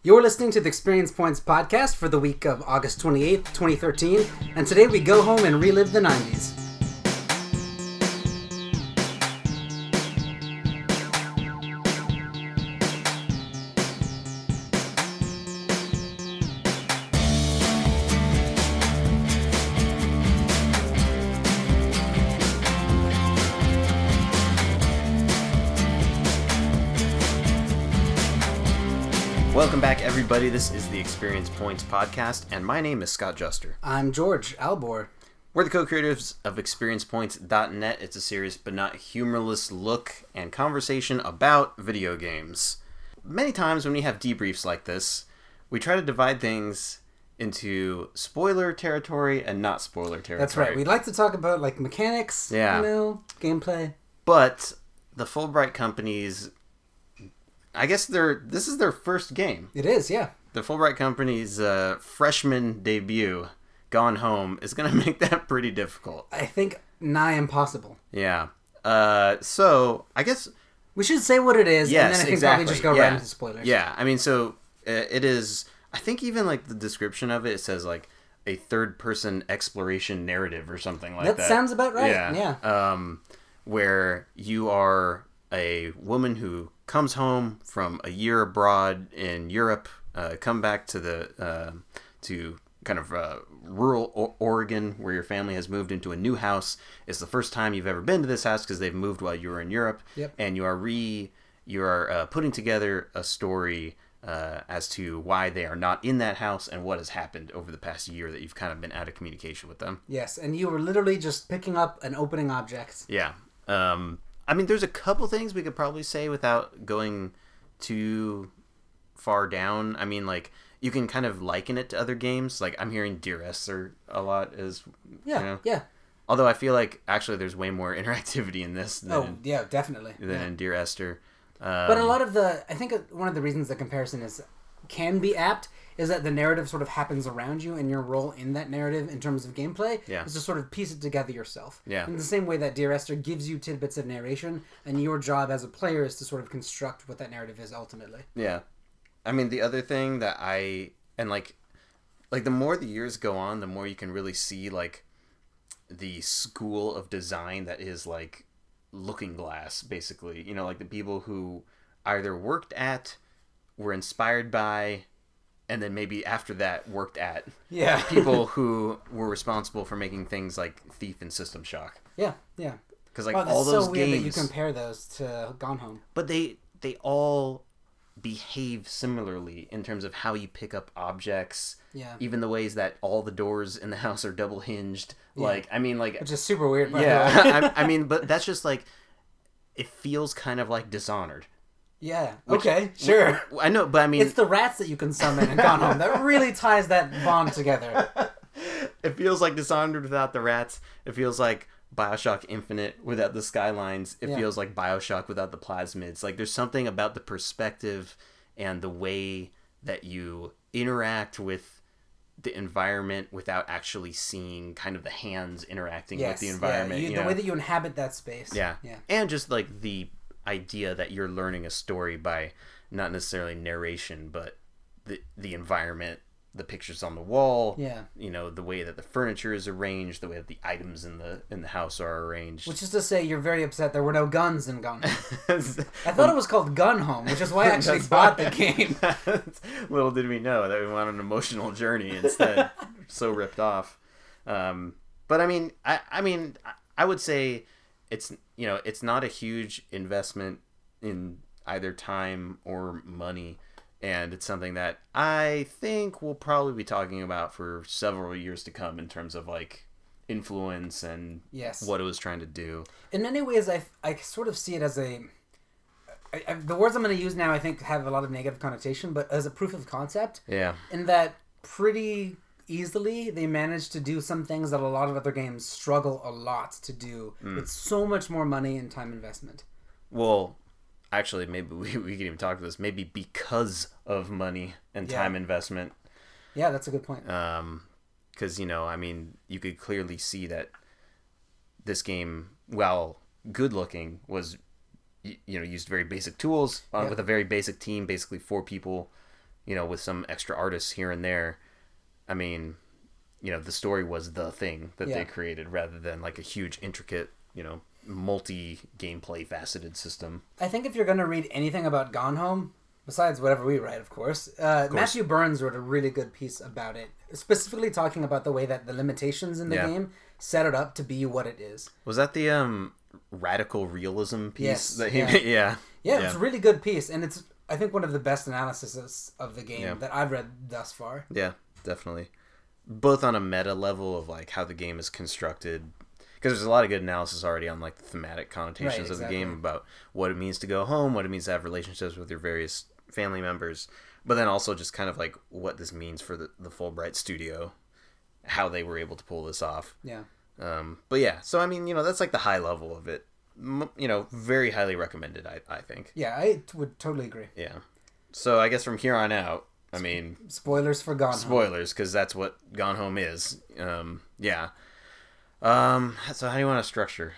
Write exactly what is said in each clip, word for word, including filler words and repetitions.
You're listening to the Experience Points podcast for the week of August twenty-eighth, twenty thirteen, and today we go home and relive the nineties. Welcome back, everybody. This is the Experience Points podcast, and my name is Scott Juster. I'm George Albor. We're the co-creators of Experience Points dot net. It's a serious but not humorless look and conversation about video games. Many times when we have debriefs like this, we try to divide things into spoiler territory and not spoiler territory. That's right. We'd like to talk about like mechanics, yeah. you know, gameplay. But the Fulbright companies, I guess they're this is their first game. It is, yeah. The Fulbright Company's uh, freshman debut, Gone Home, is going to make that pretty difficult. I think nigh impossible. Yeah. Uh, so, I guess... We should say what it is, yes, and then I think exactly. probably just go yeah. right into spoilers. Yeah, I mean, so, uh, it is... I think even, like, the description of it, it says, like, a third-person exploration narrative or something like that. That sounds about right, yeah. yeah. Um, where you are a woman who comes home from a year abroad in Europe, uh, come back to the uh, to kind of uh, rural o- Oregon, where your family has moved into a new house. It's the first time you've ever been to this house because they've moved while you were in Europe. Yep. And you are re you are uh, putting together a story uh, as to why they are not in that house and what has happened over the past year that you've kind of been out of communication with them. Yes, and you were literally just picking up an opening object. Yeah. Um, I mean, there's a couple things we could probably say without going too far down. I mean, like, you can kind of liken it to other games. Like, I'm hearing Dear Esther a lot as, Yeah, you know. yeah. Although I feel like, actually, there's way more interactivity in this than, Oh, in, yeah, definitely. than yeah. in Dear Esther. Um, But a lot of the, I think one of the reasons the comparison is can be apt is that the narrative sort of happens around you, and your role in that narrative in terms of gameplay Yeah. is to sort of piece it together yourself. Yeah. In the same way that Dear Esther gives you tidbits of narration, and your job as a player is to sort of construct what that narrative is ultimately. Yeah. I mean, the other thing that I, and like, like the more the years go on, the more you can really see, like, the school of design that is, like, Looking Glass, basically. You know, like the people who either worked at, were inspired by, and then maybe after that worked at Yeah. people who were responsible for making things like Thief and System Shock. Yeah, yeah. Because like Wow, all that's those so weird games, that you compare those to Gone Home. but they they all behave similarly in terms of how you pick up objects. Yeah. Even the ways that all the doors in the house are double hinged. Like, I mean, like, Which is super weird. By yeah. the way. I, I mean, but that's just like, it feels kind of like Dishonored. Yeah. Okay. Sure. I know, but I mean, It's the rats that you can summon in Gone Home that really ties that bond together. it feels like Dishonored without the rats. It feels like BioShock Infinite without the skylines. It Yeah. feels like BioShock without the plasmids. Like, there's something about the perspective and the way that you interact with the environment without actually seeing kind of the hands interacting Yes. with the environment. Yeah. You, you the know? way that you inhabit that space. Yeah. Yeah. And just like the idea that you're learning a story by not necessarily narration, but the the environment, the pictures on the wall, Yeah. you know, the way that the furniture is arranged, the way that the items in the in the house are arranged. Which is to say, you're very upset there were no guns in Gone Home. I thought it was called Gun Home, which is why I actually That's bought why- the game. Little did we know that we went on an emotional journey instead. So ripped off. Um, but I mean, I, I mean, I would say it's, you know, it's not a huge investment in either time or money. And it's something that I think we'll probably be talking about for several years to come in terms of like influence and Yes. what it was trying to do. In many ways, I, I sort of see it as a... I, I, the words I'm going to use now, I think, have a lot of negative connotation, but as a proof of concept, Yeah. in that pretty easily they managed to do some things that a lot of other games struggle a lot to do with so much more money and time investment. Well, actually, maybe we, we can even talk about this. Maybe because of money and Yeah. time investment. Yeah, that's a good point. Um, because, you know, I mean, you could clearly see that this game, while good looking, was, you know, used very basic tools uh, Yeah. with a very basic team, basically four people you know, with some extra artists here and there. I mean, you know, the story was the thing that yeah. they created rather than like a huge, intricate, you know, multi gameplay faceted system. I think if you're going to read anything about Gone Home, besides whatever we write, of course, uh, of course. Matthew Burns wrote a really good piece about it, specifically talking about the way that the limitations in the yeah. game set it up to be what it is. Was that the um, radical realism piece? Yes. That he yeah. yeah. yeah. Yeah, it's a really good piece, and it's, I think, one of the best analyses of the game yeah. that I've read thus far. Yeah, definitely. Both on a meta level of like how the game is constructed, because there's a lot of good analysis already on like the thematic connotations right, exactly. of the game about what it means to go home, what it means to have relationships with your various family members, but then also just kind of like what this means for the, the Fulbright studio, how they were able to pull this off. Yeah. Um, but yeah, so I mean, you know, that's like the high level of it. M- you know, very highly recommended, I, I think. Yeah, I would totally agree. Yeah. So I guess from here on out, I mean... Spoilers for Gone Home. Spoilers, because that's what Gone Home is. Um, yeah. Um, so how do you want to structure?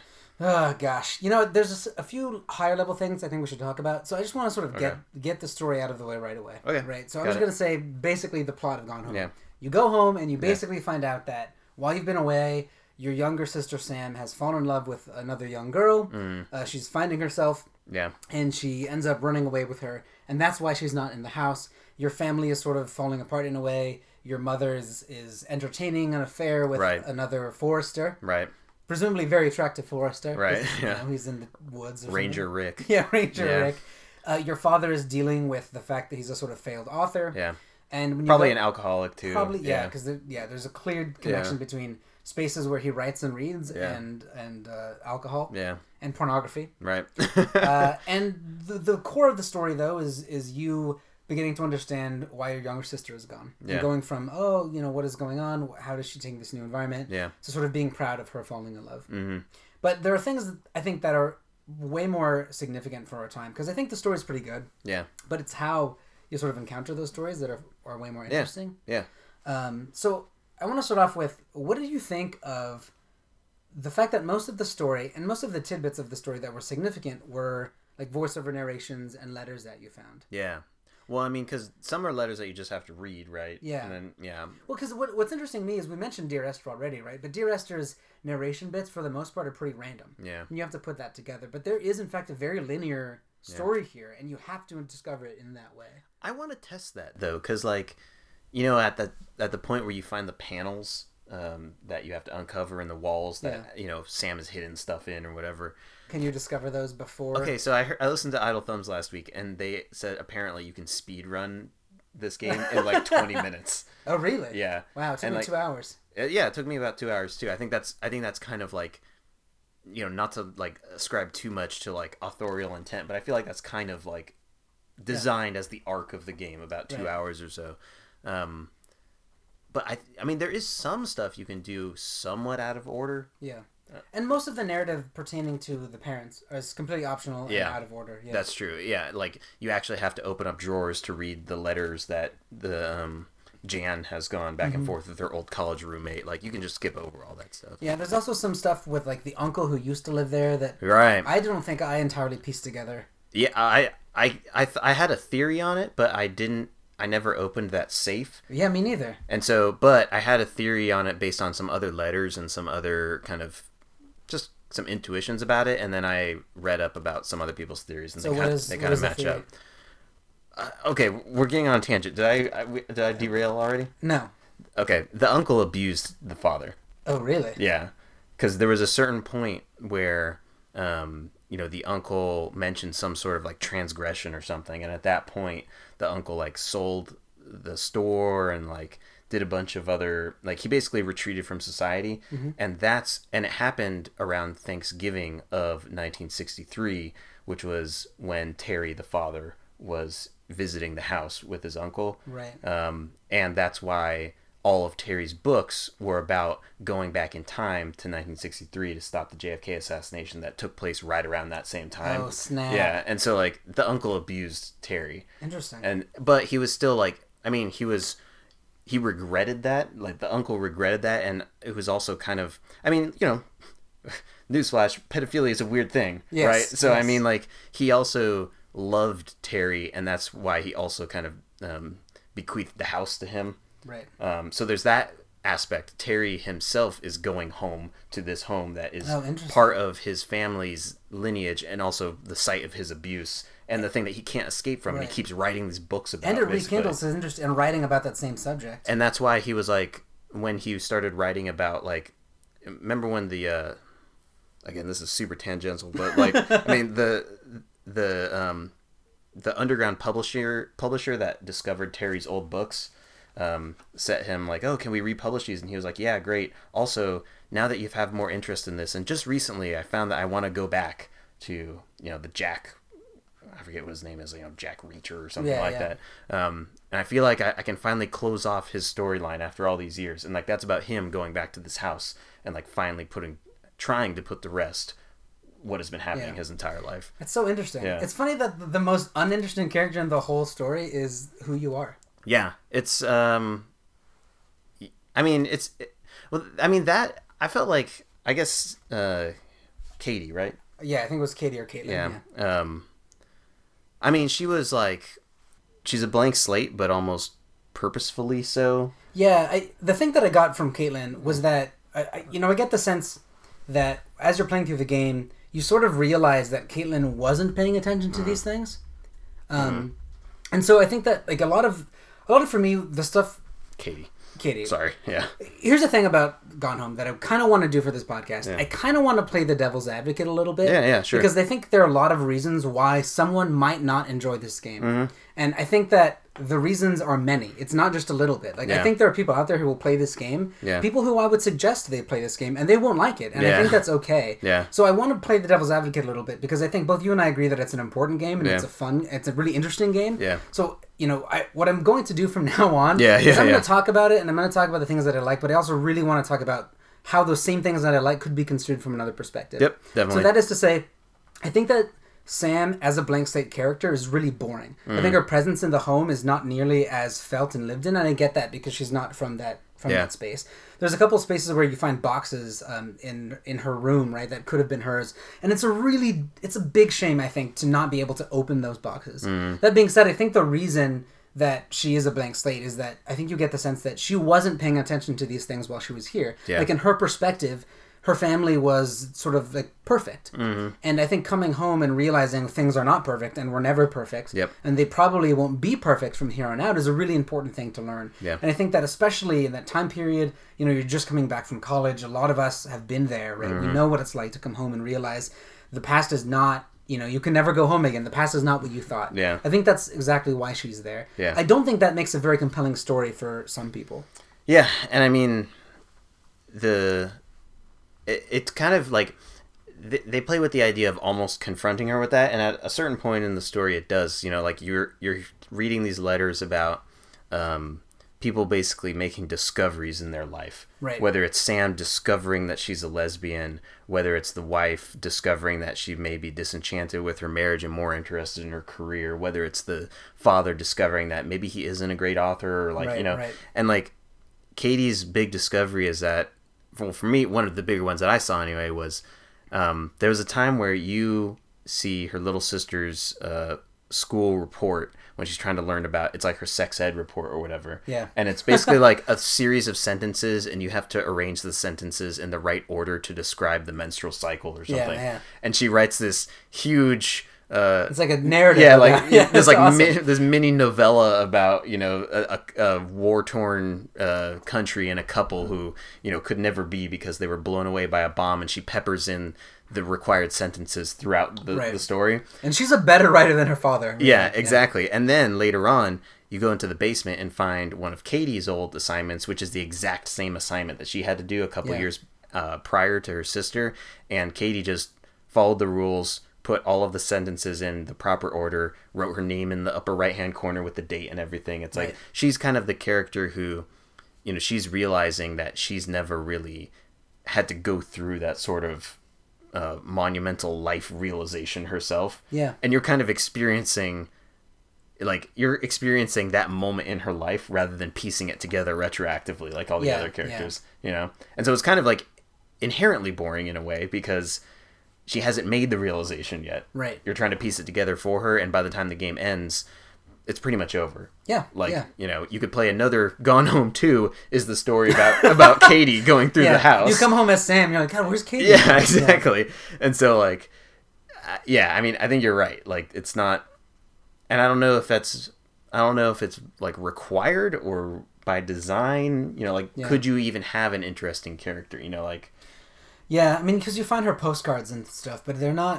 Oh, gosh. You know, there's a few higher level things I think we should talk about. So I just want to sort of get okay. get the story out of the way right away. Okay. Right? So I'm just going to say basically the plot of Gone Home. Yeah. You go home and you basically yeah. find out that while you've been away, your younger sister Sam has fallen in love with another young girl. Mm. Uh, she's finding herself. Yeah. And she ends up running away with her. And that's why she's not in the house. Your family is sort of falling apart in a way. Your mother is, is entertaining an affair with right. another forester. Right. Presumably very attractive forester. Right. Yeah. You know, he's in the woods. Or Ranger something. Rick. Yeah, Ranger yeah. Rick. Uh, your father is dealing with the fact that he's a sort of failed author. Yeah. And when probably you an alcoholic too. Probably yeah, because yeah, yeah, there's a clear connection yeah. between spaces where he writes and reads yeah. and and uh, alcohol. Yeah. And pornography. Right. uh, and the the core of the story though is is you beginning to understand why your younger sister is gone. Yeah. And going from, oh, you know, what is going on? How does she take this new environment? Yeah. To sort of being proud of her falling in love. Mm-hmm. But there are things that I think that are way more significant for our time because I think the story is pretty good. Yeah. But it's how you sort of encounter those stories that are, are way more interesting. Yeah. yeah. Um, so I want to start off with, what did you think of the fact that most of the story and most of the tidbits of the story that were significant were like voiceover narrations and letters that you found? Yeah. Well, I mean, because some are letters that you just have to read, right? Yeah. And then, yeah. Well, because what, what's interesting to me is we mentioned Dear Esther already, right? But Dear Esther's narration bits, for the most part, are pretty random. Yeah. And you have to put that together. But there is, in fact, a very linear story yeah. here, and you have to discover it in that way. I want to test that, though, because, like, you know, at the, at the point where you find the panels um, that you have to uncover in the walls that, yeah. you know, Sam has hidden stuff in or whatever... Can you discover those before? Okay, so I heard, I listened to Idle Thumbs last week, and they said apparently you can speed run this game in like twenty minutes. Oh, really? Yeah. Wow, it took and me like, two hours. Yeah, it took me about two hours too. I think that's I think that's kind of like, you know, not to like ascribe too much to like authorial intent, but I feel like that's kind of like designed yeah. as the arc of the game, about two right. hours or so. Um, but I, I mean, there is some stuff you can do somewhat out of order. Yeah. And most of the narrative pertaining to the parents is completely optional yeah, and out of order. Yeah. That's true. Yeah, like you actually have to open up drawers to read the letters that the um, Jan has gone back mm-hmm. and forth with her old college roommate. Like you can just skip over all that stuff. Yeah, there's also some stuff with like the uncle who used to live there that right. I don't think I entirely pieced together. Yeah, I I I, th- I had a theory on it, but I didn't. I never opened that safe. Yeah, me neither. And so, but I had a theory on it based on some other letters and some other kind of just some intuitions about it, and then I read up about some other people's theories, and so they kind, is, they kind of match up. Uh, okay, we're getting on a tangent. Did I, I did I derail already? No. Okay, the uncle abused the father. Oh, really? Yeah, because there was a certain point where, um, you know, the uncle mentioned some sort of like transgression or something, and at that point, the uncle like sold the store and like did a bunch of other, like he basically retreated from society. Mm-hmm. And that's, and it happened around Thanksgiving of nineteen sixty-three, which was when Terry, the father, was visiting the house with his uncle. Right. Um, and that's why all of Terry's books were about going back in time to nineteen sixty-three to stop the J F K assassination that took place right around that same time. Oh, snap. Yeah. And so like the uncle abused Terry. Interesting. And, but he was still like, I mean, he was, he regretted that, like the uncle regretted that, and it was also kind of, I mean, you know, newsflash, pedophilia is a weird thing, yes, right? So, yes. I mean, like, he also, loved Terry, and that's why he also kind of um, bequeathed the house to him. Right. Um, so there's that aspect. Terry himself is going home to this home that is oh, part of his family's lineage and also the site of his abuse and the thing that he can't escape from. Right. And he keeps writing these books about it. And it rekindles his interest in writing about that same subject. And that's why he was like, when he started writing about, like, remember when the, uh, again, this is super tangential, but like, I mean, the, the, um, the underground publisher, publisher that discovered Terry's old books, um, set him like, oh, can we republish these? And he was like, yeah, great. Also, now that you have more interest in this, and just recently I found that I want to go back to, you know, the Jack, I forget what his name is, you know, Jack Reacher or something yeah, like yeah. that. Um, and I feel like I, I can finally close off his storyline after all these years. And like, that's about him going back to this house and like finally putting, trying to put to rest what has been happening yeah. his entire life. It's so interesting. Yeah. It's funny that the most uninteresting character in the whole story is who you are. Yeah, it's, um, I mean, it's, it, well, I mean, that, I felt like, I guess, uh, Katie, right? Yeah, I think it was Katie or Caitlin. Yeah. yeah. Um, I mean, she was like, she's a blank slate, but almost purposefully so. Yeah, I, the thing that I got from Caitlin was that, I, I, you know, I get the sense that as you're playing through the game, you sort of realize that Caitlin wasn't paying attention to mm. these things. Um, mm-hmm. And so I think that, like, a lot of, a lot of, for me, the stuff... Katie. Katie. Sorry, yeah. Here's the thing about Gone Home that I kind of want to do for this podcast. Yeah. I kind of want to play the devil's advocate a little bit. Yeah, yeah, sure. Because I think there are a lot of reasons why someone might not enjoy this game. Mm-hmm. And I think that the reasons are many. It's not just a little bit. Like, yeah. I think there are people out there who will play this game. Yeah. People who I would suggest they play this game, and they won't like it. And yeah. I think that's okay. Yeah. So I want to play the devil's advocate a little bit, because I think both you and I agree that it's an important game, and yeah. it's a fun, it's a really interesting game. Yeah. So, you know, I, what I'm going to do from now on yeah, yeah, is I'm yeah. going to talk about it, and I'm going to talk about the things that I like, but I also really want to talk about how those same things that I like could be construed from another perspective. Yep, definitely. So that is to say, I think that Sam as a blank slate character is really boring. Mm. I think her presence in the home is not nearly as felt and lived in, and I get that because she's not from that from yeah. that space. There's a couple of spaces where you find boxes um, in in her room, right, that could have been hers, and it's a really it's a big shame, I think, to not be able to open those boxes. Mm. That being said, I think the reason that she is a blank slate is that I think you get the sense that she wasn't paying attention to these things while she was here. Yeah. Like, in her perspective, her family was sort of like perfect. Mm-hmm. And I think coming home and realizing things are not perfect and were never perfect, yep. and they probably won't be perfect from here on out, is a really important thing to learn. Yeah. And I think that especially in that time period, you know, you're just coming back from college, a lot of us have been there, right? Mm-hmm. We know what it's like to come home and realize the past is not, you know, you can never go home again. The past is not what you thought. Yeah. I think that's exactly why she's there. Yeah. I don't think that makes a very compelling story for some people. Yeah, and I mean, the... It, it's kind of like they, they play with the idea of almost confronting her with that, and at a certain point in the story it does, you know, like you're you're reading these letters about um, people basically making discoveries in their life, right? Whether it's Sam discovering that she's a lesbian, whether it's the wife discovering that she may be disenchanted with her marriage and more interested in her career, whether it's the father discovering that maybe he isn't a great author, or like right, you know, right. and like Katie's big discovery is that, well, for me, one of the bigger ones that I saw anyway was um, there was a time where you see her little sister's uh, school report when she's trying to learn about, it's like her sex ed report or whatever. Yeah. And it's basically like a series of sentences, and you have to arrange the sentences in the right order to describe the menstrual cycle or something. Yeah, yeah. And she writes this huge... Uh, it's like a narrative. Yeah, like yeah, there's like awesome. mi- this mini novella about, you know, a, a, a war torn uh, country and a couple who, you know, could never be because they were blown away by a bomb, and she peppers in the required sentences throughout the, right. the story. And she's a better writer than her father. Yeah, exactly. Yeah. And then later on, you go into the basement and find one of Katie's old assignments, which is the exact same assignment that she had to do a couple yeah. years uh, prior to her sister, and Katie just followed the rules, put all of the sentences in the proper order, wrote her name in the upper right-hand corner with the date and everything. It's like, right. she's kind of the character who, you know, she's realizing that she's never really had to go through that sort of uh, monumental life realization herself. Yeah. And you're kind of experiencing, like, you're experiencing that moment in her life rather than piecing it together retroactively like all the yeah, other characters, yeah. you know? And so it's kind of, like, inherently boring in a way, because she hasn't made the realization yet. Right. You're trying to piece it together for her, and by the time the game ends, it's pretty much over. Yeah. Like, yeah. you know, you could play another Gone Home two is the story about about Katie going through yeah. the house. You come home as Sam, you're like, God, where's Katie? Yeah, exactly. Yeah. And so, like, uh, yeah, I mean, I think you're right. Like, it's not, and I don't know if that's, I don't know if it's, like, required or by design, you know, like, yeah. could you even have an interesting character, you know, like. Yeah, I mean, because you find her postcards and stuff, but they're not,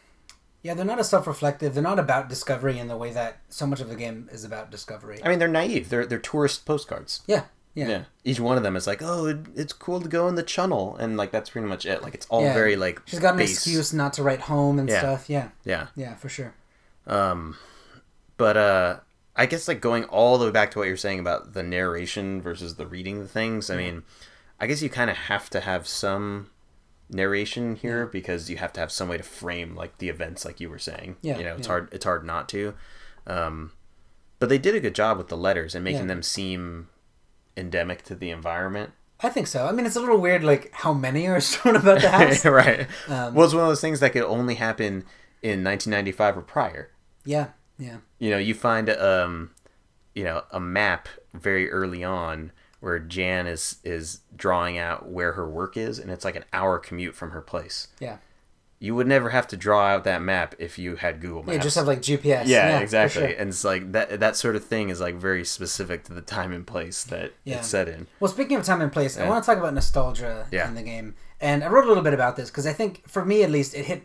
yeah, they're not as self-reflective. They're not about discovery in the way that so much of the game is about discovery. I mean, they're naive. They're they're tourist postcards. Yeah, yeah. Yeah. Each one of them is like, oh, it, it's cool to go in the channel, and like that's pretty much it. Like it's all yeah. very like. She's got an base. excuse not to write home and yeah. stuff. Yeah. Yeah. Yeah, for sure. Um, but uh, I guess like going all the way back to what you're saying about the narration versus the reading the things. I mean, I guess you kind of have to have some narration here yeah. because you have to have some way to frame like the events, like you were saying. Yeah, you know, it's yeah. hard. It's hard not to. Um, but they did a good job with the letters and making yeah. them seem endemic to the environment. I think so. I mean, it's a little weird, like how many are shown about the house. Right. Um, well, it's one of those things that could only happen in nineteen ninety-five or prior. Yeah. Yeah. You know, you find um, you know, a map very early on where Jan is is drawing out where her work is, and it's like an hour commute from her place. Yeah. You would never have to draw out that map if you had Google Maps. Yeah, just have like G P S. Yeah, yeah exactly. Sure. And it's like that that sort of thing is like very specific to the time and place that yeah. it's set in. Well, speaking of time and place, yeah. I want to talk about nostalgia yeah. in the game. And I wrote a little bit about this because I think, for me at least, it hit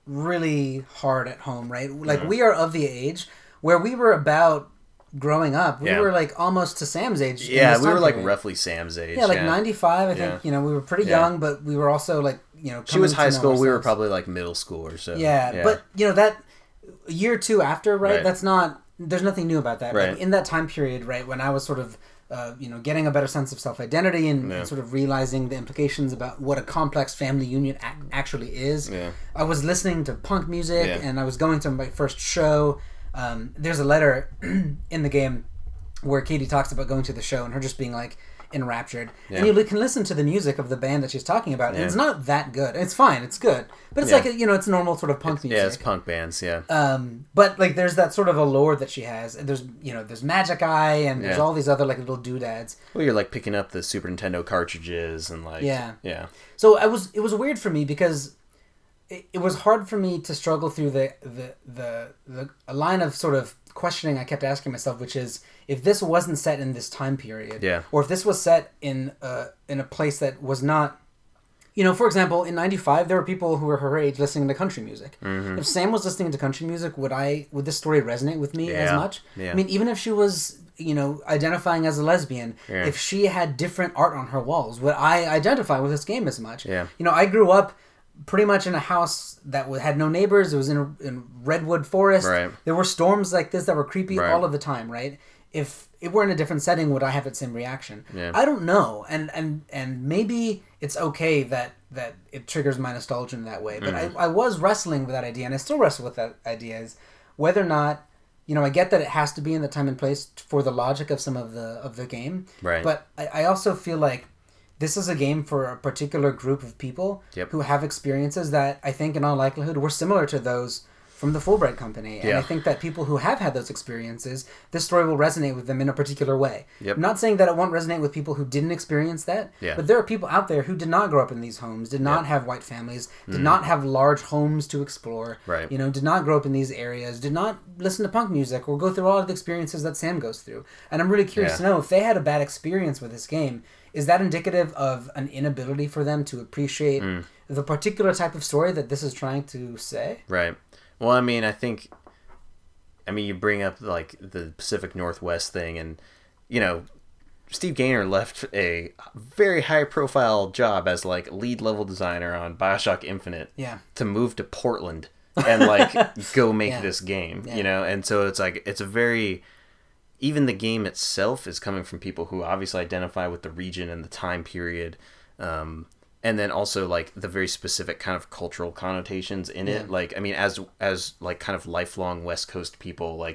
really hard at home, right? Like, mm-hmm. we are of the age where we were about growing up. We yeah. were like almost to Sam's age. Yeah, we were like period. roughly Sam's age. Yeah, like yeah. ninety-five, I think. Yeah. You know, we were pretty yeah. young, but we were also like, you know, she was high school. Ourselves. We were probably like middle school or so. Yeah, yeah. but you know that a year or two after, right? right? That's not. There's nothing new about that. Right. Like, in that time period, right, when I was sort of, uh, you know, getting a better sense of self-identity and, yeah. and sort of realizing the implications about what a complex family union ac- actually is. Yeah. I was listening to punk music, yeah. and I was going to my first show. Um, there's a letter in the game where Katie talks about going to the show and her just being like enraptured. Yeah. And you can listen to the music of the band that she's talking about, and yeah. it's not that good. It's fine, it's good, but it's yeah. like a, you know, it's normal sort of punk it's, music. Yeah, it's punk bands. Yeah. Um, but like, there's that sort of allure that she has. And there's you know, there's Magic Eye, and there's yeah. all these other like little doodads. Well, you're like picking up the Super Nintendo cartridges and like yeah, yeah. So I was it was weird for me because it, it was hard for me to struggle through the the the, the a line of sort of questioning I kept asking myself, which is, if this wasn't set in this time period, yeah. or if this was set in uh, in a place that was not, you know, for example, in ninety-five, there were people who were her age listening to country music. Mm-hmm. If Sam was listening to country music, would I would this story resonate with me yeah. as much? Yeah. I mean, even if she was, you know, identifying as a lesbian, yeah. if she had different art on her walls, would I identify with this game as much? Yeah. You know, I grew up pretty much in a house that had no neighbors. It was in a in redwood forest. Right. There were storms like this that were creepy right. all of the time, right? If it were in a different setting, would I have that same reaction? Yeah. I don't know, and and and maybe it's okay that that it triggers my nostalgia in that way. But mm. I, I was wrestling with that idea, and I still wrestle with that idea, is whether or not, you know, I get that it has to be in the time and place for the logic of some of the of the game. Right. But I, I also feel like this is a game for a particular group of people yep. who have experiences that I think in all likelihood were similar to those from the Fulbright Company. And yeah. I think that people who have had those experiences, this story will resonate with them in a particular way. Yep. I'm not saying that it won't resonate with people who didn't experience that, yeah. but there are people out there who did not grow up in these homes, did not yep. have white families, did mm. not have large homes to explore, right. you know, did not grow up in these areas, did not listen to punk music or go through all of the experiences that Sam goes through. And I'm really curious yeah. to know, if they had a bad experience with this game, is that indicative of an inability for them to appreciate mm. the particular type of story that this is trying to say? Right. Well, I mean, I think, I mean, you bring up like the Pacific Northwest thing, and, you know, Steve Gaynor left a very high profile job as like lead level designer on BioShock Infinite yeah. to move to Portland and like go make yeah. this game, yeah. you know? And so it's like, it's a very, even the game itself is coming from people who obviously identify with the region and the time period. Um, and then also like the very specific kind of cultural connotations in yeah. it. Like, I mean, as, as like kind of lifelong West Coast people, like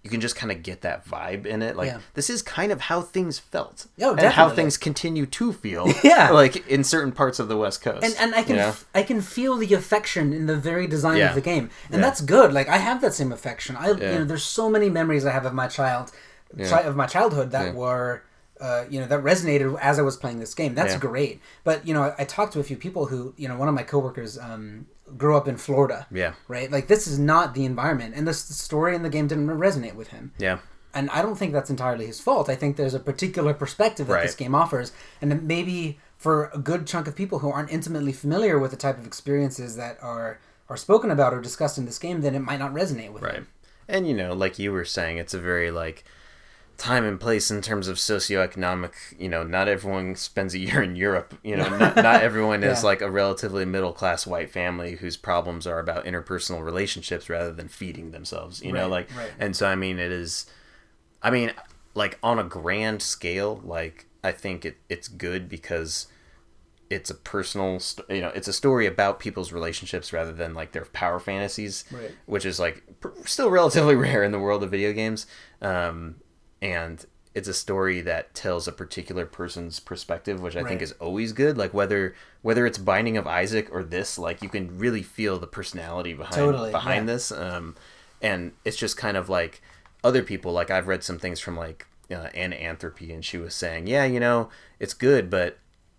you can just kind of get that vibe in it. Like Yeah. this is kind of how things felt, Oh, and how definitely. things continue to feel. Yeah. like in certain parts of the West Coast. And and I can you know? f- I can feel the affection in the very design Yeah. of the game, and Yeah. that's good. Like I have that same affection. I Yeah. you know there's so many memories I have of my child, Yeah. chi- of my childhood that Yeah. were. Uh, you know that resonated as I was playing this game. That's Yeah. great. But you know, I, I talked to a few people who, you know, one of my coworkers um, grew up in Florida. Yeah. Right. Like this is not the environment, and this the story in the game didn't resonate with him. Yeah. And I don't think that's entirely his fault. I think there's a particular perspective that Right. this game offers, and that maybe for a good chunk of people who aren't intimately familiar with the type of experiences that are are spoken about or discussed in this game, then it might not resonate with Right. them. And you know, like you were saying, it's a very like time and place in terms of socioeconomic. You know, not everyone spends a year in Europe. You know, not, not everyone is Yeah. like a relatively middle class white family whose problems are about interpersonal relationships rather than feeding themselves. You know, Right, like, right. and so I mean, it is. I mean, like on a grand scale, like I think it it's good because it's a personal, st- you know, it's a story about people's relationships rather than like their power fantasies, Right. which is like pr- still relatively rare in the world of video games. Um, and it's a story that tells a particular person's perspective, which I think Right. is always good. Like whether whether it's Binding of Isaac or this, like you can really feel the personality behind Totally, behind yeah. this. Um, and it's just kind of like other people. Like I've read some things from like uh, Anna Anthropy, and she was saying, yeah, you know, it's good, but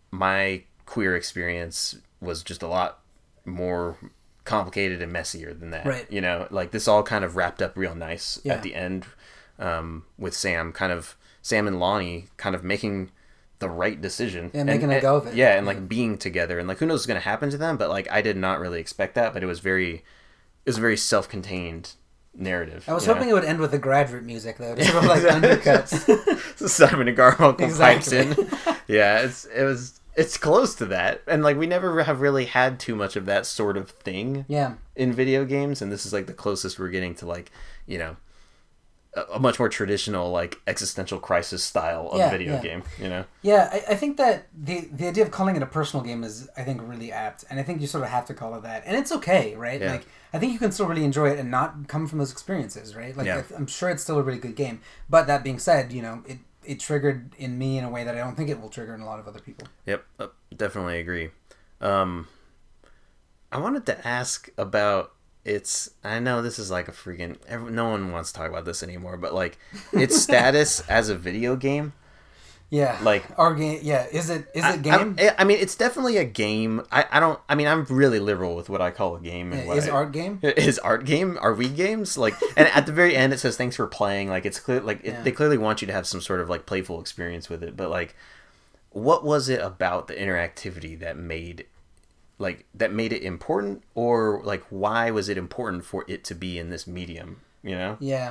my queer experience was just a lot more complicated and messier than that. Right. You know, like this all kind of wrapped up real nice Yeah. at the end, um, with Sam kind of Sam and Lonnie kind of making the right decision. Yeah, and, making a and- go of it. Yeah, and like being together, and like who knows what's gonna happen to them, but like I did not really expect that, but it was very it was a very self contained narrative. I was you hoping know? it would end with the graduate music though, just sort of like undercuts. Simon and Garfunkel pipes Exactly. in. Yeah, it's it was it's close to that, and like we never have really had too much of that sort of thing Yeah. in video games, and this is like the closest we're getting to like you know a, a much more traditional like existential crisis style of Yeah, video yeah. game. You know, Yeah, I, I think that the the idea of calling it a personal game is, I think, really apt, and I think you sort of have to call it that, and it's okay, right? Yeah. Like, I think you can still really enjoy it and not come from those experiences, right? Like, Yeah. I, I'm sure it's still a really good game, but that being said, you know, it it triggered in me in a way that I don't think it will trigger in a lot of other people. Yep, uh, definitely agree. Um, I wanted to ask about its. I know this is like a freaking. Every, no one wants to talk about this anymore, but like its status as a video game. Yeah, Like- our game. Yeah, is it is I, it game? I, I mean, it's definitely a game. I, I don't. I mean, I'm really liberal with what I call a game. And Yeah, what is I- art game? Is art game? Are we games? Like, and at the very end, it says thanks for playing. Like, it's clear. Like, it, Yeah. they clearly want you to have some sort of like playful experience with it. But like, what was it about the interactivity that made, like, that made it important, or like, why was it important for it to be in this medium? You know? Yeah.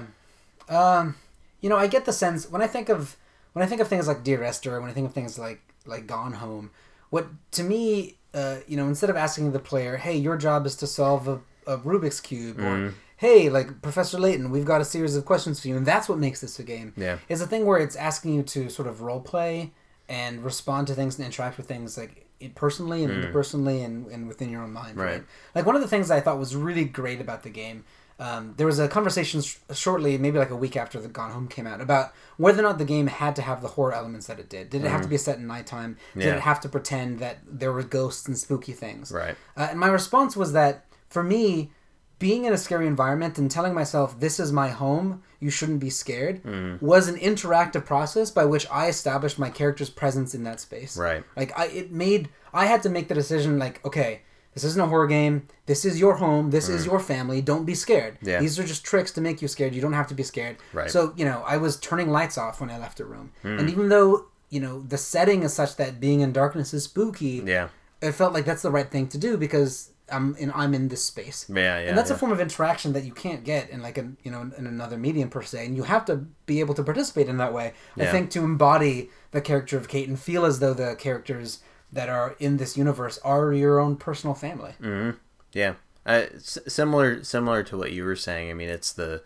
Um, you know, I get the sense when I think of when I think of things like Dear Esther, when I think of things like like Gone Home, what to me, uh, you know, instead of asking the player, "Hey, your job is to solve a, a Rubik's cube," Mm-hmm. or "Hey, like Professor Layton, we've got a series of questions for you," and that's what makes this a game. Yeah. Is a thing where it's asking you to sort of role play and respond to things and interact with things like it personally and interpersonally and, and within your own mind. Right. Right. Like one of the things I thought was really great about the game. Um, there was a conversation sh- shortly, maybe like a week after the Gone Home came out, about whether or not the game had to have the horror elements that it did. Did it have to be set in nighttime? Did Yeah. it have to pretend that there were ghosts and spooky things? Right. Uh, and my response was that for me, being in a scary environment and telling myself this is my home, you shouldn't be scared, was an interactive process by which I established my character's presence in that space. Right. Like I, it made I had to make the decision. Like, okay, this isn't a horror game. This is your home. This is your family. Don't be scared. Yeah. These are just tricks to make you scared. You don't have to be scared. Right. So you know, I was turning lights off when I left a room, and even though you know the setting is such that being in darkness is spooky, Yeah. it felt like that's the right thing to do because I'm in I'm in this space. Yeah. Yeah. And that's yeah. a form of interaction that you can't get in like a you know in another medium per se, and you have to be able to participate in that way. I Yeah. think to embody the character of Kate and feel as though the characters that are in this universe are your own personal family. Mm-hmm. Yeah, uh, s- similar similar to what you were saying. I mean, it's the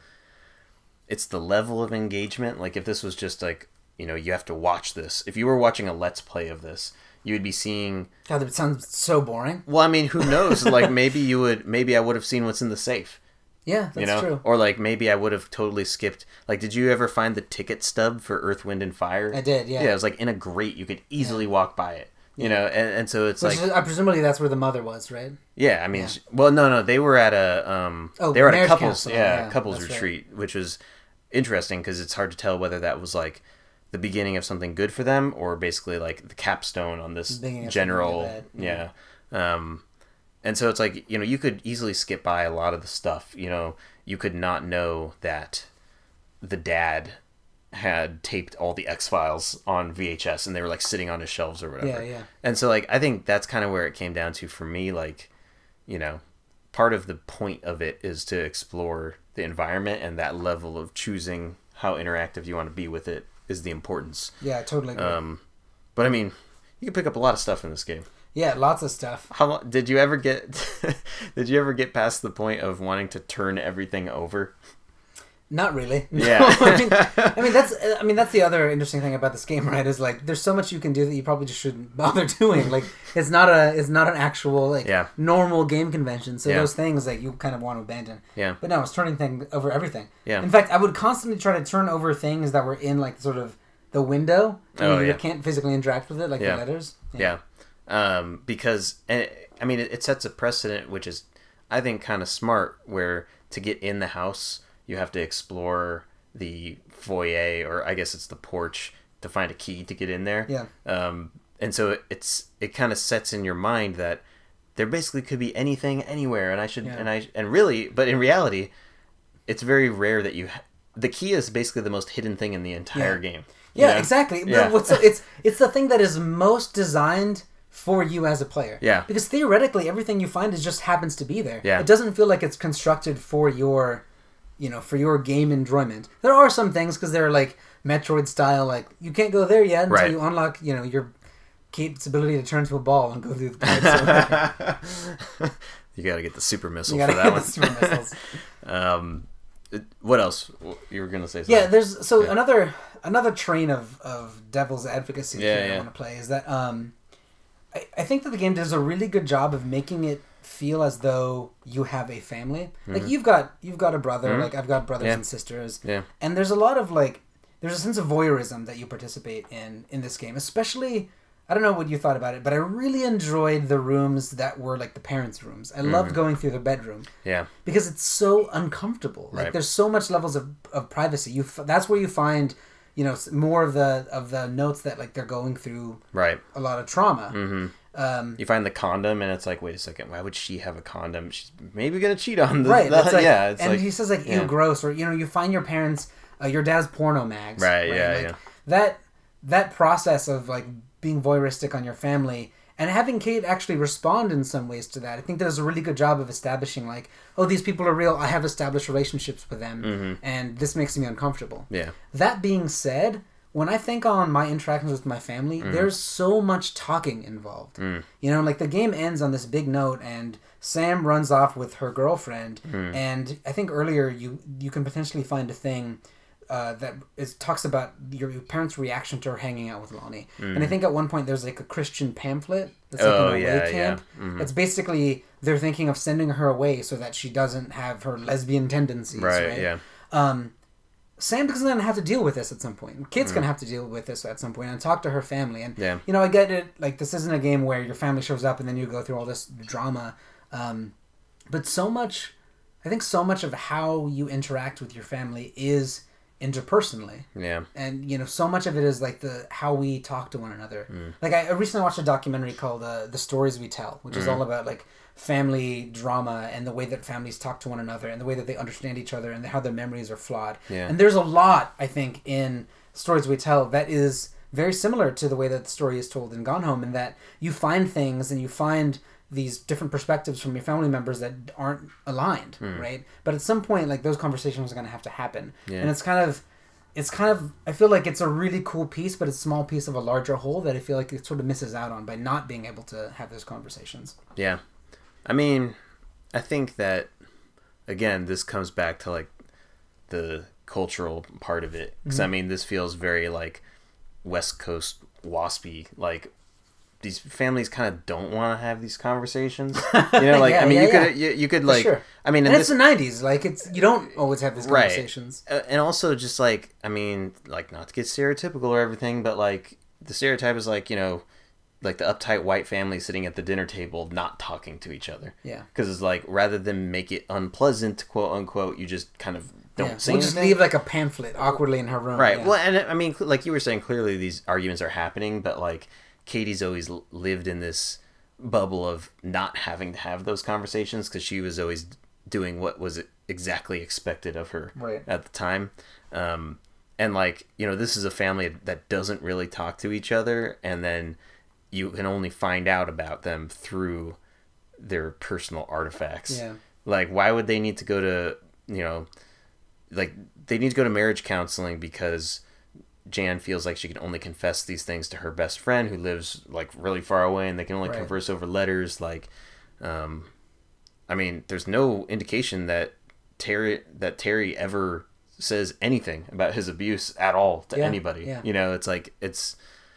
it's the level of engagement. Like if this was just like you know you have to watch this. If you were watching a let's play of this, you would be seeing. God, it sounds so boring. Well, I mean, who knows? Like maybe you would. Maybe I would have seen what's in the safe. Yeah, that's you know? true. Or like maybe I would have totally skipped. Like, did you ever find the ticket stub for Earth, Wind, and Fire? I did. Yeah. Yeah, it was like in a grate. You could easily yeah. walk by it. You yeah. know, and, and so it's Which like is, uh, presumably that's where the mother was, right? Yeah, I mean, yeah. she, well, no, no, they were at a um, oh, they were at a couples, counseling, yeah, yeah, couples retreat, right. which was interesting because it's hard to tell whether that was like the beginning of something good for them or basically like the capstone on this general, yeah. yeah. Um, and so it's like, you know, you could easily skip by a lot of the stuff. You know, you could not know that the dad had taped all the X-Files on V H S and they were like sitting on his shelves or whatever. Yeah, yeah. And so like I think that's kind of where it came down to for me. Like, you know, part of the point of it is to explore the environment, and that level of choosing how interactive you want to be with it is the importance. Yeah, I totally agree. Um, but I mean, you can pick up a lot of stuff in this game. Yeah, lots of stuff. How long, did you ever get? Did you ever get past the point of wanting to turn everything over? Not really. Yeah. No, I mean, I mean that's I mean that's the other interesting thing about this game, right? Is like there's so much you can do that you probably just shouldn't bother doing. Like it's not a it's not an actual like yeah. normal game convention. So yeah. those things like you kind of want to abandon. Yeah. But no, it's turning thing over everything. Yeah. In fact, I would constantly try to turn over things that were in like sort of the window. Oh, you yeah. can't physically interact with it, like yeah. the letters. Yeah. yeah. Um, because and it, I mean it, it sets a precedent, which is I think kind of smart. Where to get in the house, you have to explore the foyer, or I guess it's the porch, to find a key to get in there. Yeah. Um, and so it, it's it kind of sets in your mind that there basically could be anything anywhere, and I should yeah. and I and really, but in reality, it's very rare that you. The key is basically the most hidden thing in the entire yeah. game. Yeah, know? exactly. Yeah. What's, it's it's the thing that is most designed for you as a player. Yeah. Because theoretically, everything you find is just happens to be there. Yeah. It doesn't feel like it's constructed for your. You know, for your game enjoyment. There are some things because they're like Metroid style, like you can't go there yet until right. you unlock, you know, your Kate's ability to turn into a ball and go through the pipes. You got to get the super missile you for that one. The super missiles. um, what else? You were gonna say something? Yeah, there's so yeah. another another train of, of devil's advocacy yeah, that yeah. I want to play is that um, I, I think that the game does a really good job of making it feel as though you have a family. Mm-hmm. Like you've got you've got a brother, mm-hmm. like I've got brothers yeah. and sisters. Yeah. And there's a lot of like there's a sense of voyeurism that you participate in in this game. Especially I don't know what you thought about it, but I really enjoyed the rooms that were like the parents' rooms. I mm-hmm. loved going through the bedroom. Yeah. Because it's so uncomfortable. Like right. there's so much levels of, of privacy. You f- that's where you find, you know, more of the of the notes that like they're going through right. a lot of trauma. Mm-hmm. Um, you find the condom, and it's like, wait a second, why would she have a condom? She's maybe gonna cheat on this. Right. That, like, yeah. It's and like, he says like, yeah. ew, gross, or you know, you find your parents, uh, your dad's porno mags. Right. right? Yeah. Like, yeah. That that process of like being voyeuristic on your family and having Kate actually respond in some ways to that, I think that does a really good job of establishing like, oh, these people are real. I have established relationships with them, mm-hmm. and this makes me uncomfortable. Yeah. That being said, when I think on my interactions with my family, mm. there's so much talking involved. Mm. You know, like the game ends on this big note, and Sam runs off with her girlfriend. Mm. And I think earlier you you can potentially find a thing uh, that is talks about your, your parents' reaction to her hanging out with Lonnie. Mm. And I think at one point there's like a Christian pamphlet that's like oh, an away yeah, camp. Yeah. Mm-hmm. It's basically they're thinking of sending her away so that she doesn't have her lesbian tendencies. Right. right? Yeah. Um, Sam doesn't gonna have to deal with this at some point. Kate's mm. gonna have to deal with this at some point and talk to her family. And yeah. you know, I get it. Like this isn't a game where your family shows up and then you go through all this drama. Um, but so much, I think, so much of how you interact with your family is interpersonally. Yeah. And you know, so much of it is like the how we talk to one another. Mm. Like I, I recently watched a documentary called uh, "The Stories We Tell," which mm. is all about like family drama and the way that families talk to one another and the way that they understand each other and how their memories are flawed. Yeah. And there's a lot, I think, in Stories We Tell that is very similar to the way that the story is told in Gone Home, in that you find things and you find these different perspectives from your family members that aren't aligned, mm. right? But at some point, like those conversations are going to have to happen. Yeah. And it's kind of, it's kind of, I feel like it's a really cool piece, but it's a small piece of a larger whole that I feel like it sort of misses out on by not being able to have those conversations. Yeah. I mean, I think that, again, this comes back to, like, the cultural part of it. Because, mm-hmm. I mean, this feels very, like, West Coast waspy. Like, these families kind of don't want to have these conversations. You know, like yeah, I mean, yeah, you yeah. could you, you could like sure. I mean, and in it's this, the nineties. Like it's you don't always have these conversations. Right. Uh, and also just like I mean, like not to get stereotypical or everything, but like the stereotype is like you know, like the uptight white family sitting at the dinner table not talking to each other. Yeah. Because it's like rather than make it unpleasant, quote unquote, you just kind of don't yeah. say We'll anything. just leave like a pamphlet awkwardly in her room. Right. Yeah. Well, and I mean, like you were saying, clearly these arguments are happening, but like Katie's always lived in this bubble of not having to have those conversations because she was always doing what was exactly expected of her right. at the time. Um, and like, you know, this is a family that doesn't really talk to each other, and then you can only find out about them through their personal artifacts. Yeah. Like, why would they need to go to, you know, like they need to go to marriage counseling because Jan feels like she can only confess these things to her best friend who lives like really far away, and they can only right. converse over letters. Like, um, I mean, there's no indication that Terry that Terry ever says anything about his abuse at all to yeah. anybody. Yeah. You know, it's like it's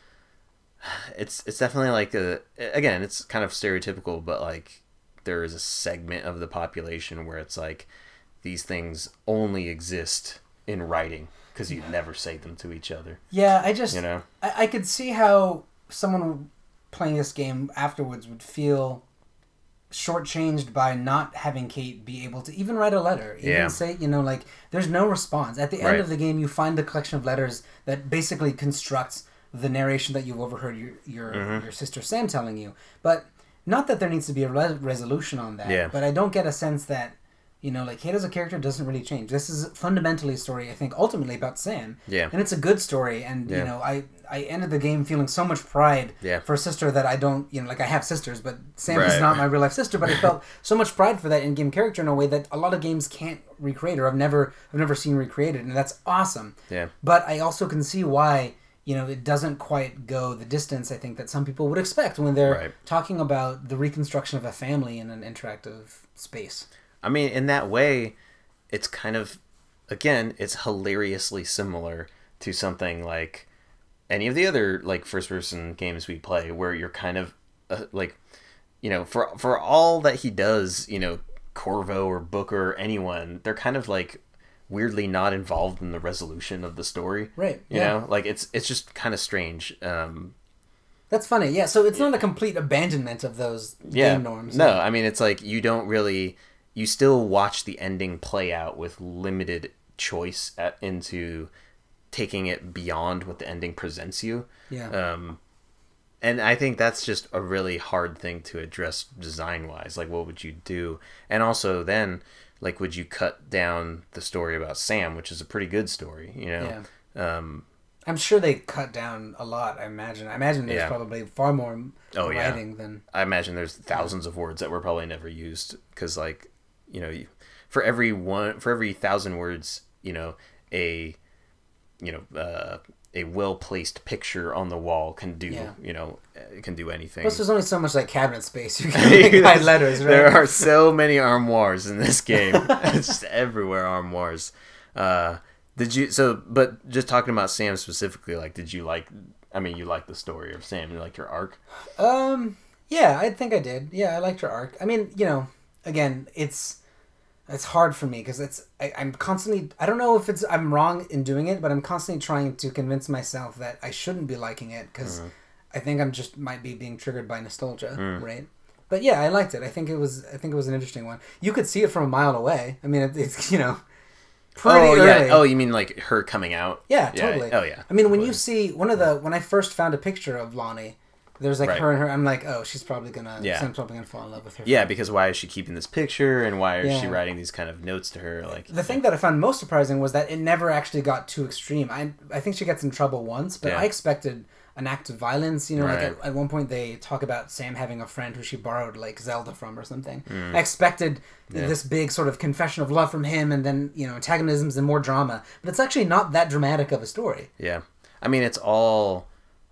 it's it's definitely like a again, it's kind of stereotypical, but like there is a segment of the population where it's like these things only exist in writing because you never say them to each other. Yeah, I just, you know, I, I could see how someone playing this game afterwards would feel shortchanged by not having Kate be able to even write a letter, even yeah. say, you know, like there's no response. At the end right. of the game, you find the collection of letters that basically constructs the narration that you've overheard your your, mm-hmm. your sister Sam telling you. But not that there needs to be a re- resolution on that. Yeah. But I don't get a sense that, you know, like Kate as a character doesn't really change. This is fundamentally a story, I think, ultimately about Sam. Yeah. And it's a good story. And, yeah. you know, I, I ended the game feeling so much pride yeah. for a sister that I don't, you know, like I have sisters, but Sam right. is not my real life sister. But I felt so much pride for that in-game character in a way that a lot of games can't recreate, or I've never, I've never seen recreated. And that's awesome. Yeah. But I also can see why, you know, it doesn't quite go the distance, I think, that some people would expect when they're right. talking about the reconstruction of a family in an interactive space. I mean, in that way, it's kind of, again, it's hilariously similar to something like any of the other like first-person games we play, where you're kind of uh, like, you know, for for all that he does, you know, Corvo or Booker or anyone, they're kind of like weirdly not involved in the resolution of the story. Right. You yeah. know, like it's it's just kind of strange. Um, That's funny. Yeah. So it's not a complete abandonment of those yeah, game norms. No, yeah. I mean, it's like you don't really, you still watch the ending play out with limited choice at, into taking it beyond what the ending presents you. Yeah. Um, and I think that's just a really hard thing to address design wise. Like, what would you do? And also then, like, would you cut down the story about Sam, which is a pretty good story, you know? Yeah. Um, I'm sure they cut down a lot, I imagine. I imagine there's yeah. probably far more oh, writing yeah. than... I imagine there's thousands of words that were probably never used because, like, you know, you, for every one, for every thousand words, you know, a, you know, uh, a well-placed picture on the wall can do, Yeah. you know, it can do anything. Plus, there's only so much, like, cabinet space. You can like, hide letters, right? There are so many armoires in this game. It's just everywhere armoires. Uh, did you, so, but just talking about Sam specifically, like, did you like, I mean, you like the story of Sam, you like your arc? Um, yeah, I think I did. Yeah, I liked her arc. I mean, you know, again, it's, it's hard for me because it's I, I'm constantly I don't know if it's I'm wrong in doing it, but I'm constantly trying to convince myself that I shouldn't be liking it because mm. I think I'm just might be being triggered by nostalgia, mm. right? But yeah, I liked it. I think it was I think it was an interesting one. You could see it from a mile away. I mean, it, it's you know, pretty oh early. yeah. Oh, you mean like her coming out? Yeah, yeah. totally. Oh yeah. I mean, when totally. you see one of the when I first found a picture of Lonnie. There's like right. her and her. I'm like, oh, she's probably gonna. Yeah. Sam's probably gonna fall in love with her. Yeah, friend. because why is she keeping this picture, and why is yeah. she writing these kind of notes to her? Like the thing that I found most surprising was that it never actually got too extreme. I I think she gets in trouble once, but yeah. I expected an act of violence. You know, right. like at, at one point they talk about Sam having a friend who she borrowed like Zelda from or something. Mm. I expected yeah. this big sort of confession of love from him, and then you know antagonisms and more drama. But it's actually not that dramatic of a story. Yeah, I mean it's all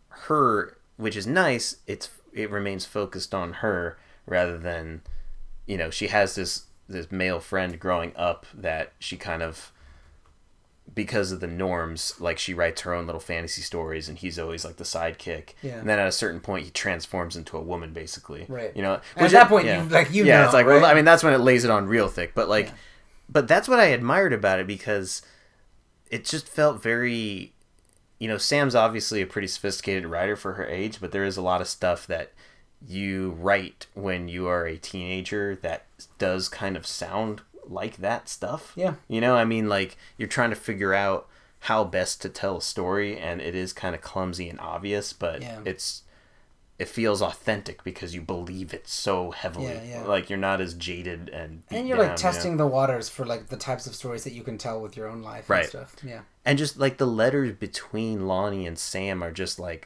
her, which is nice. It's it remains focused on her rather than, you know, she has this this male friend growing up that she kind of because of the norms, like she writes her own little fantasy stories, and he's always like the sidekick. Yeah. And then at a certain point, he transforms into a woman, basically. Right. You know. And at that point, yeah. you like you yeah, know. it's like right? well, I mean, that's when it lays it on real thick. But like, yeah. but that's what I admired about it because it just felt very. You know, Sam's obviously a pretty sophisticated writer for her age, but there is a lot of stuff that you write when you are a teenager that does kind of sound like that stuff. Yeah. You know, I mean, like, you're trying to figure out how best to tell a story, and it is kind of clumsy and obvious, but yeah. it's it feels authentic because you believe it so heavily. Yeah, yeah. Like, you're not as jaded and beat And you're down, like testing you know? the waters for like the types of stories that you can tell with your own life right. and stuff. Yeah. And just like the letters between Lonnie and Sam are just like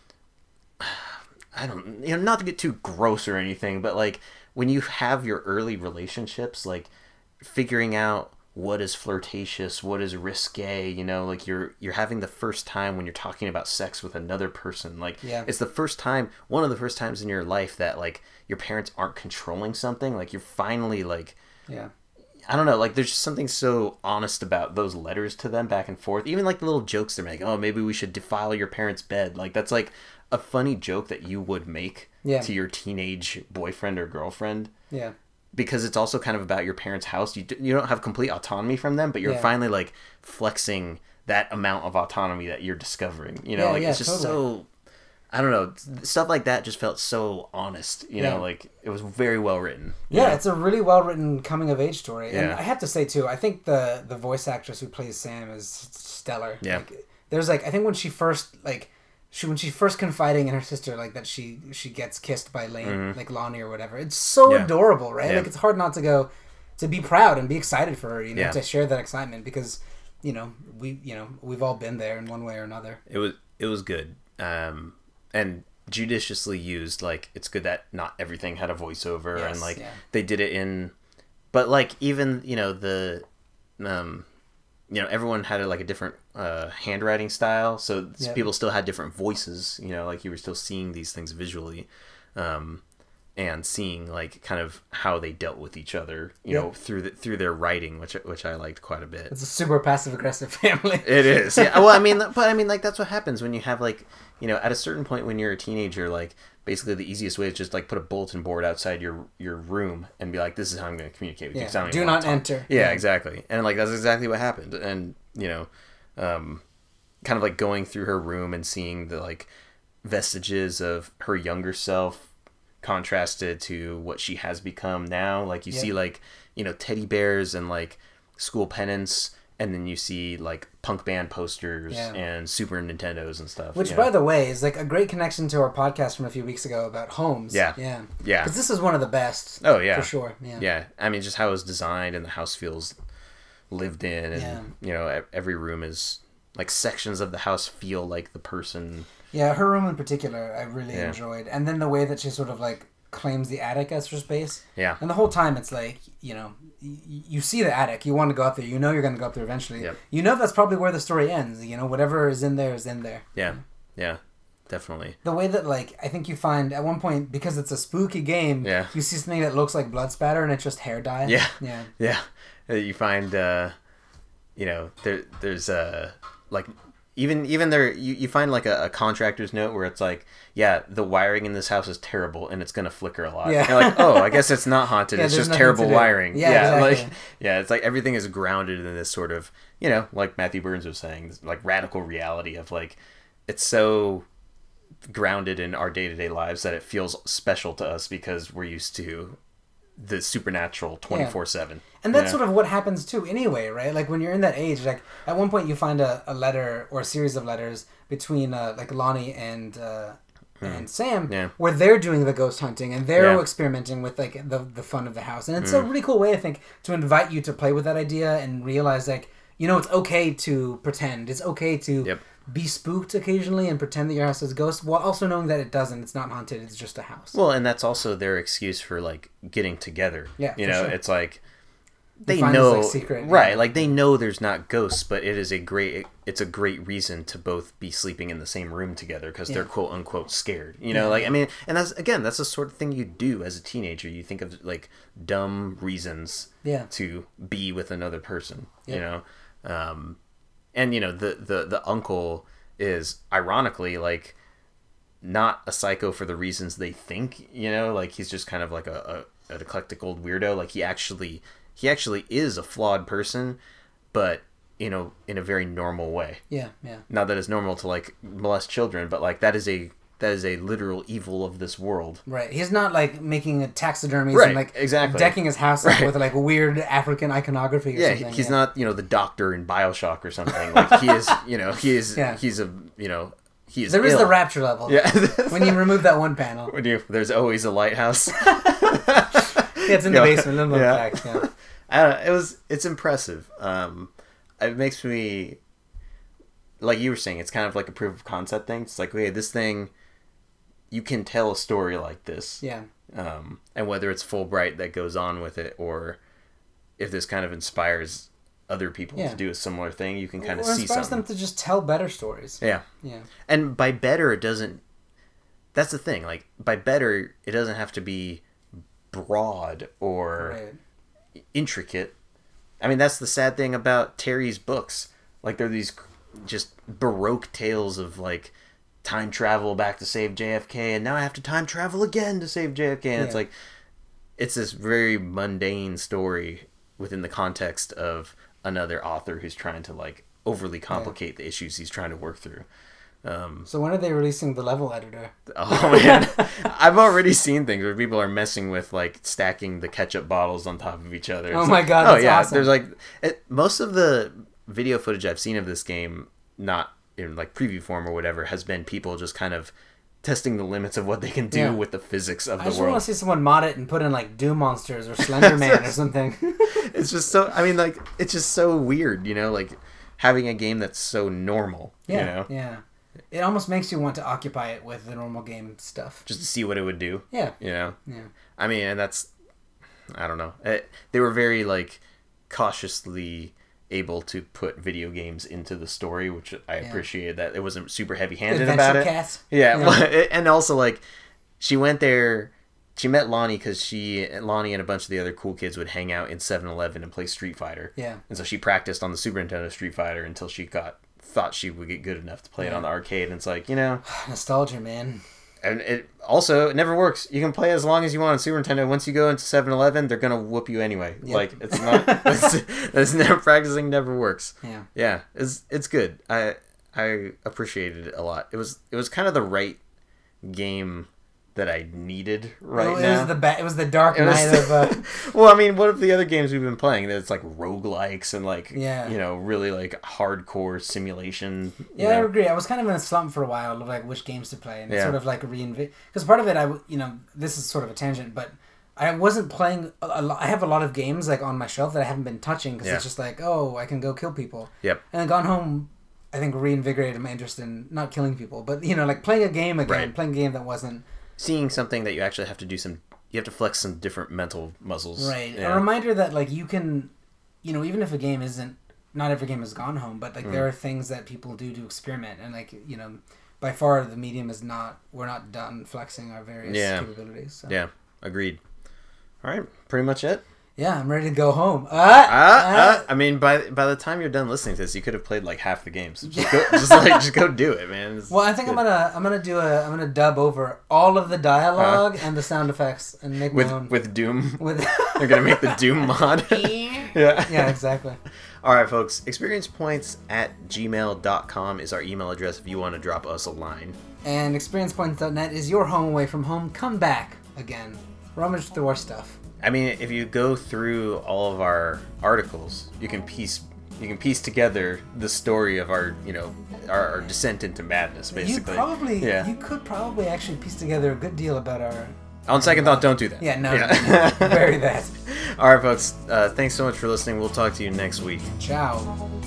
I don't, you know, not to get too gross or anything, but like when you have your early relationships, like figuring out what is flirtatious, what is risque, you know, like you're you're having the first time when you're talking about sex with another person. Like yeah. it's the first time, one of the first times in your life that like your parents aren't controlling something. Like you're finally like, yeah. I don't know, like there's just something so honest about those letters to them back and forth. Even like the little jokes they're making. Oh, maybe we should defile your parents' bed. Like that's like a funny joke that you would make yeah. to your teenage boyfriend or girlfriend. Yeah. Because it's also kind of about your parents' house. You, you don't have complete autonomy from them, but you're yeah. finally like flexing that amount of autonomy that you're discovering. You know, yeah, like yeah, it's just totally. so, I don't know, stuff like that just felt so honest. You yeah. know, like it was very well written. Yeah, know? It's a really well written coming of age story. And yeah. I have to say too, I think the the voice actress who plays Sam is stellar. Yeah. Like, there's like I think when she first like she when she's first confiding in her sister like that she she gets kissed by Lane mm-hmm. like Lonnie or whatever. It's so yeah. adorable, right? Yeah. Like it's hard not to go to be proud and be excited for her, you know, yeah. to share that excitement because you know, we you know, we've all been there in one way or another. It was it was good. Um and judiciously used. Like it's good that not everything had a voiceover yes, and like yeah. they did it in but like even you know the um you know everyone had a, like a different uh handwriting style, so yep. people still had different voices, you know, like you were still seeing these things visually um and seeing like kind of how they dealt with each other, you yep. know, through the, through their writing, which which I liked quite a bit. It's a super passive aggressive family. It is. Yeah. Well, I mean, but I mean, like that's what happens when you have like, you know, at a certain point when you're a teenager, like basically the easiest way is just like put a bulletin board outside your your room and be like, this is how I'm going to communicate with yeah. you. 'Cause I don't Do even not wanna talk. enter. Yeah, yeah, exactly. And like that's exactly what happened. And you know, um, kind of like going through her room and seeing the like vestiges of her younger self contrasted to what she has become now. Like you yeah. see like, you know, teddy bears and like school pennants, and then you see like punk band posters yeah. and Super Nintendos and stuff. Which, you by know? the way, is like a great connection to our podcast from a few weeks ago about homes. Yeah. Yeah. Yeah. Because this is one of the best. Oh, yeah. For sure. Yeah. Yeah. I mean, just how it was designed and the house feels lived in, and, yeah. you know, every room is like sections of the house feel like the person. Yeah, her room in particular, I really yeah. enjoyed. And then the way that she sort of like claims the attic as her space. Yeah. And the whole time it's like, you know, y- you see the attic, you want to go up there, you know you're going to go up there eventually. Yep. You know that's probably where the story ends. You know, whatever is in there is in there. Yeah. Yeah. Definitely. The way that, like, I think you find at one point, because it's a spooky game, yeah. you see something that looks like blood spatter and it's just hair dye. Yeah. Yeah. Yeah. You find, uh, you know, there there's, uh, like, even even there, you, you find, like, a, a contractor's note where it's like, yeah, the wiring in this house is terrible and it's going to flicker a lot. Yeah. And you're like, oh, I guess it's not haunted. Yeah, it's there's just nothing terrible to do. wiring. Yeah, yeah exactly. like, yeah, it's like everything is grounded in this sort of, you know, like Matthew Burns was saying, this, like, radical reality of, like, it's so grounded in our day-to-day lives that it feels special to us because we're used to the supernatural twenty-four seven. And that's yeah. sort of what happens too anyway, right? Like when you're in that age, like at one point you find a, a letter or a series of letters between uh, like Lonnie and uh, hmm. and Sam yeah. where they're doing the ghost hunting and they're yeah. experimenting with like the, the fun of the house. And it's mm. a really cool way, I think, to invite you to play with that idea and realize like, you know, it's okay to pretend. It's okay to yep. be spooked occasionally and pretend that your house has ghosts while also knowing that it doesn't. It's not haunted. It's just a house. Well, and that's also their excuse for like getting together. Yeah, you know, sure. it's like they find know, this, like, secret, right? yeah. Like they know there's not ghosts, but it is a great, it's a great reason to both be sleeping in the same room together because yeah. they're quote unquote scared. You know, yeah. like I mean, and that's again, that's the sort of thing you do as a teenager. You think of like dumb reasons, yeah. to be with another person. Yeah. You know, um, and you know the the the uncle is ironically like not a psycho for the reasons they think. You know, like he's just kind of like a, a an eclectic old weirdo. Like he actually he actually is a flawed person, but you know, in a very normal way. Yeah, yeah. Not that it's normal to like molest children, but like that is a that is a literal evil of this world. Right. He's not like making a taxidermies right, and like exactly. decking his house up right. with like weird African iconography or yeah, something. He's yeah. not, you know, the doctor in BioShock or something. Like he is, you know, he is yeah. he's a, you know, he is There is ill. the rapture level. Yeah. When you remove that one panel. When you, there's always a lighthouse. yeah, it's in the yeah. basement. Little yeah. fact, yeah. I don't know, it was it's impressive. Um it makes me, like you were saying, it's kind of like a proof of concept thing. It's like, okay, this thing, you can tell a story like this. Yeah. Um, and whether it's Fulbright that goes on with it, or if this kind of inspires other people yeah. to do a similar thing, you can kind of or see inspires something. them to just tell better stories. Yeah. Yeah. And by better, it doesn't... That's the thing. Like, by better, it doesn't have to be broad or right. intricate. I mean, that's the sad thing about Terry's books. Like, they're these just Baroque tales of, like, time travel back to save J F K, and now I have to time travel again to save J F K. And yeah. it's like, it's this very mundane story within the context of another author who's trying to, like, overly complicate yeah. the issues he's trying to work through. Um, so when are they releasing the level editor? Oh, man. I've already seen things where people are messing with, like, stacking the ketchup bottles on top of each other. It's oh, like, my God, that's oh, yeah, awesome. There's, like, it, most of the video footage I've seen of this game, not in like preview form or whatever, has been people just kind of testing the limits of what they can do yeah. with the physics of I the just world. want to see someone mod it and put in like Doom Monsters or Slender Man or something. It's just so, I mean, like, it's just so weird, you know, like having a game that's so normal. Yeah, you know? yeah. It almost makes you want to occupy it with the normal game stuff. Just to see what it would do. Yeah. You know? Yeah. I mean, and that's, I don't know. It, they were very, like, cautiously able to put video games into the story, which I yeah. appreciated that it wasn't super heavy-handed Adventure about it. Cats. Yeah, yeah. Well, and also like she went there, she met Lonnie because she, Lonnie and a bunch of the other cool kids would hang out in seven eleven and play Street Fighter. Yeah, and so she practiced on the Super Nintendo Street Fighter until she got thought she would get good enough to play yeah. it on the arcade. And it's like, you know, nostalgia, man. And it also it never works. You can play as long as you want on Super Nintendo. Once you go into seven eleven, they're gonna whoop you anyway. Yep. Like it's not. it's, it's never practicing. Never works. Yeah. Yeah. It's it's good. I I appreciated it a lot. It was it was kind of the right game that I needed right well, it now. Was the ba- it was the dark it night was, of. Uh... well, I mean, what if the other games we've been playing? It's like roguelikes and like yeah. you know really like hardcore simulation. Yeah, know? I agree. I was kind of in a slump for a while of like which games to play, and yeah. sort of like reinvent. Because part of it, I you know this is sort of a tangent, but I wasn't playing. A, a lot, I have a lot of games like on my shelf that I haven't been touching because yeah. it's just like, oh, I can go kill people. Yep. And then Gone Home, I think reinvigorated my interest in not killing people, but you know, like playing a game again, right. playing a game that wasn't. Seeing something that you actually have to do some, you have to flex some different mental muscles. Right. Yeah. A reminder that like you can, you know, even if a game isn't, not every game has Gone Home, but like mm. there are things that people do to experiment, and like you know, by far the medium is not, we're not done flexing our various yeah. capabilities. So. Yeah. Agreed. All right. Pretty much it. Yeah, I'm ready to go home. Uh, uh, uh, uh, I mean, by by the time you're done listening to this, you could have played like half the games. So just go, just like just go do it, man. It's well, I think good. I'm gonna I'm gonna do a I'm gonna dub over all of the dialogue uh, and the sound effects and make with my own with Doom. With they're gonna make the Doom mod. yeah. Yeah, exactly. All right, folks. Experience points at gmail dot com is our email address if you want to drop us a line. And experience points dot net is your home away from home. Come back again. Rummage through our stuff. I mean, if you go through all of our articles, you can piece you can piece together the story of our, you know, our, our descent into madness, basically. You probably, yeah. you could probably actually piece together a good deal about our. On second thought, don't do that. Yeah, no, yeah. no, no. Bury that. All right, folks. Uh, thanks so much for listening. We'll talk to you next week. Ciao.